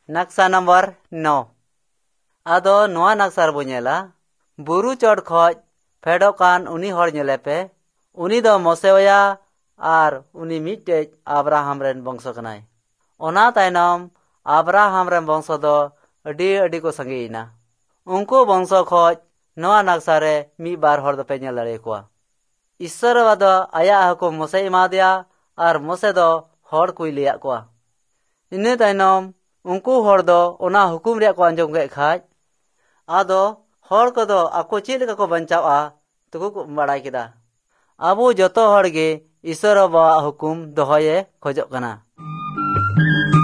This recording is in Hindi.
नक्शा नंबर 9 आदो नोआ नक्शा रे बो नेला बुरु चढ़ खज फेडोकान उनी हर नेले पे उनी दो मोसेया आर उनी मिटे अब्राहम रेन वंश कनाय ओना तायनम अब्राहम रेन वंश दो अडी को संगीना उनको वंश खज नोआ नक्शा रे मी बार हर दो पे नेल दाड़े कोआ ईश्वर वादो आया हको मोसे इमादिया आर मोसे दो हर कोई लिया कोआ इने तायनम उनको हर दो ओना हुकुम रे को अंजम के खाज आदो हर को दो आको चेल को बंचावा तुको को बड़ाई किदा अबो जतो हर गे ईश्वर बा हुकुम दोहये खोजो कना।